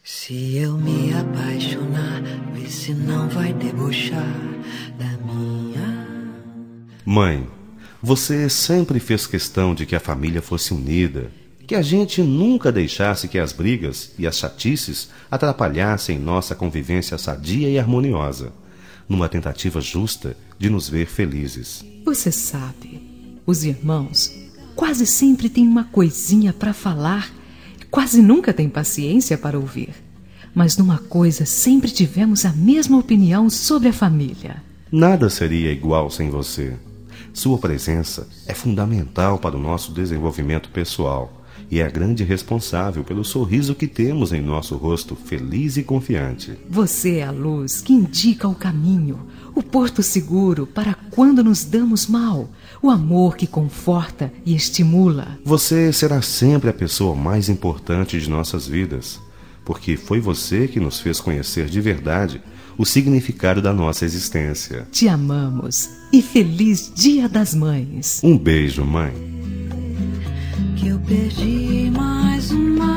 Se eu me apaixonar, vê se não vai debochar da minha... Mãe, você sempre fez questão de que a família fosse unida, que a gente nunca deixasse que as brigas e as chatices atrapalhassem nossa convivência sadia e harmoniosa, numa tentativa justa de nos ver felizes. Você sabe, os irmãos quase sempre têm uma coisinha para falar, quase nunca têm paciência para ouvir. Mas numa coisa sempre tivemos a mesma opinião sobre a família. Nada seria igual sem você. Sua presença é fundamental para o nosso desenvolvimento pessoal e é a grande responsável pelo sorriso que temos em nosso rosto feliz e confiante. Você é a luz que indica o caminho, o porto seguro para quando nos damos mal, o amor que conforta e estimula. Você será sempre a pessoa mais importante de nossas vidas, porque foi você que nos fez conhecer de verdade o significado da nossa existência. Te amamos e feliz Dia das Mães. Um beijo, mãe. Que eu perdi mais uma